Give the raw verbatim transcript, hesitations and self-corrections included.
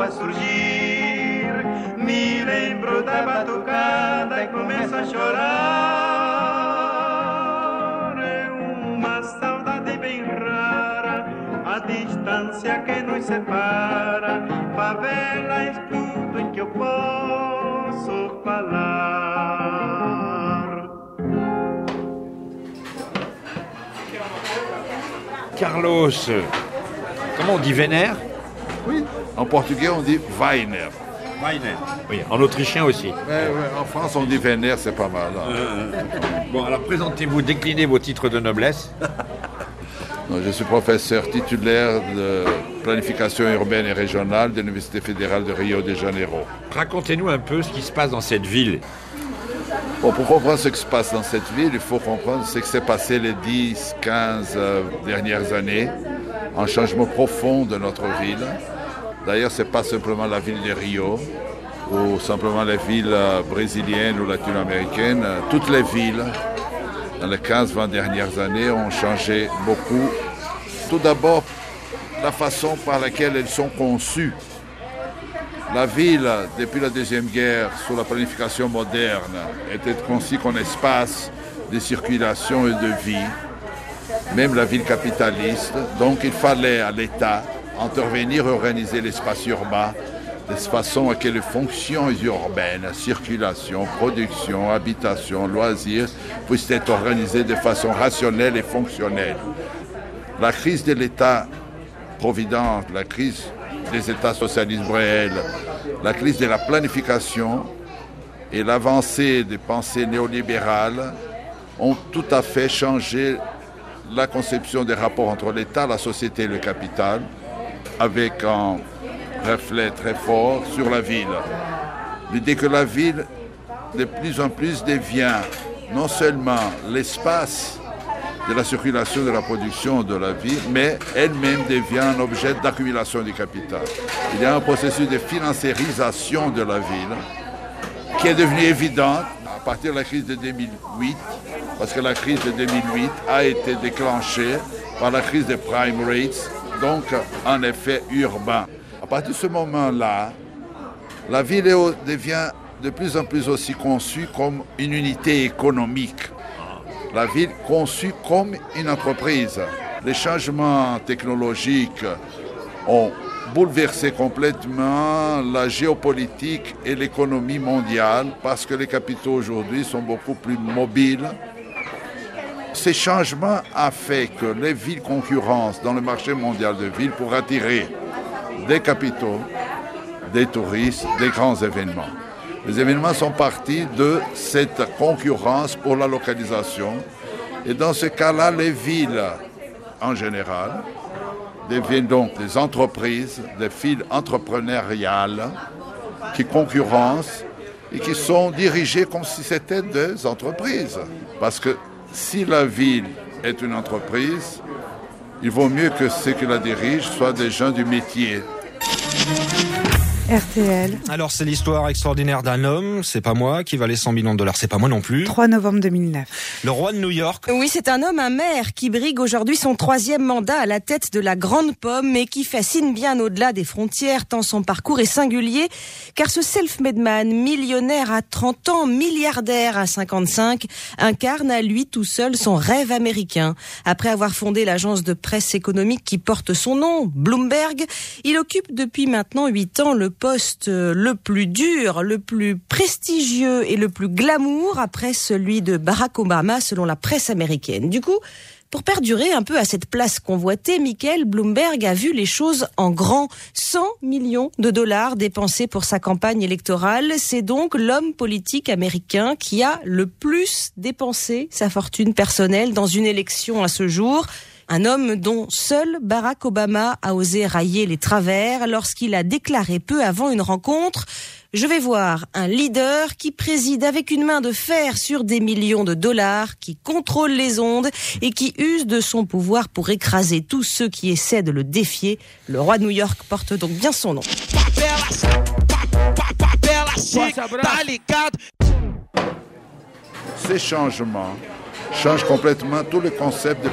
a surgir. Me lembro da batucada e começo a chorar. É uma saudade bem rara, a distância que nos separa. Favela, escudo em que eu posso falar. Carlos, comment on dit Vénère? Oui, en portugais on dit Weiner. Weiner. Oui, en autrichien aussi. Ouais, ouais, en France on dit Vénère, c'est pas mal. Hein. Euh, bon, alors présentez-vous, déclinez vos titres de noblesse. Non, je suis professeur titulaire de planification urbaine et régionale de l'Université fédérale de Rio de Janeiro. Racontez-nous un peu ce qui se passe dans cette ville. Bon, pour comprendre ce qui se passe dans cette ville, il faut comprendre ce qui s'est passé les dix, quinze euh, dernières années. Un changement profond de notre ville. D'ailleurs, ce n'est pas simplement la ville de Rio ou simplement les villes euh, brésiliennes ou latino-américaines. Toutes les villes, dans les quinze vingt dernières années, ont changé beaucoup. Tout d'abord, la façon par laquelle elles sont conçues. La ville, depuis la Deuxième Guerre, sous la planification moderne, était conçue comme espace de circulation et de vie, même la ville capitaliste. Donc il fallait à l'État intervenir et organiser l'espace urbain de façon à que les fonctions urbaines, circulation, production, habitation, loisirs, puissent être organisées de façon rationnelle et fonctionnelle. La crise de l'État-providence, la crise des États socialistes réels, la crise de la planification et l'avancée des pensées néolibérales ont tout à fait changé la conception des rapports entre l'État, la société et le capital, avec un reflet très fort sur la ville. L'idée que la ville, de plus en plus, devient non seulement l'espace de la circulation, de la production de la ville, mais elle-même devient un objet d'accumulation du capital. Il y a un processus de financiarisation de la ville qui est devenu évident à partir de la crise de deux mille huit, parce que la crise de deux mille huit a été déclenchée par la crise des prime rates, donc un effet urbain. À partir de ce moment-là, la ville devient de plus en plus aussi conçue comme une unité économique. La ville conçue comme une entreprise. Les changements technologiques ont bouleversé complètement la géopolitique et l'économie mondiale parce que les capitaux aujourd'hui sont beaucoup plus mobiles. Ces changements ont fait que les villes concurrencent dans le marché mondial de villes pour attirer des capitaux, des touristes, des grands événements. Les événements sont partis de cette concurrence pour la localisation. Et dans ce cas-là, les villes, en général, deviennent donc des entreprises, des villes entrepreneuriales qui concurrencent et qui sont dirigées comme si c'était des entreprises. Parce que si la ville est une entreprise, il vaut mieux que ceux qui la dirigent soient des gens du métier. R T L. Alors c'est l'histoire extraordinaire d'un homme, c'est pas moi, qui valait cent millions de dollars, c'est pas moi non plus. trois novembre deux mille neuf. Le roi de New York. Oui, c'est un homme, un maire, qui brigue aujourd'hui son troisième mandat à la tête de la Grande Pomme, mais qui fascine bien au-delà des frontières, tant son parcours est singulier, car ce self-made man, millionnaire à trente ans, milliardaire à cinquante-cinq, incarne à lui tout seul son rêve américain. Après avoir fondé l'agence de presse économique qui porte son nom, Bloomberg, il occupe depuis maintenant huit ans le poste le plus dur, le plus prestigieux et le plus glamour après celui de Barack Obama selon la presse américaine. Du coup, pour perdurer un peu à cette place convoitée, Michael Bloomberg a vu les choses en grand. cent millions de dollars dépensés pour sa campagne électorale. C'est donc l'homme politique américain qui a le plus dépensé sa fortune personnelle dans une élection à ce jour. Un homme dont seul Barack Obama a osé railler les travers lorsqu'il a déclaré peu avant une rencontre « Je vais voir un leader qui préside avec une main de fer sur des millions de dollars, qui contrôle les ondes et qui use de son pouvoir pour écraser tous ceux qui essaient de le défier. » Le roi de New York porte donc bien son nom. Ces changements changent complètement tout le concept de